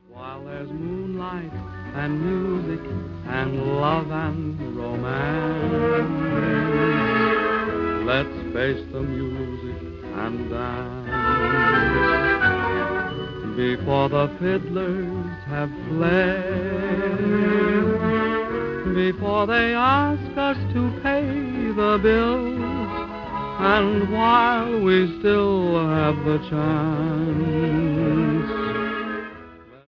While there's moonlight and music and love and romance, let's face the music and dance before the fiddlers have fled, before they ask us to pay the bills, and while we still have the chance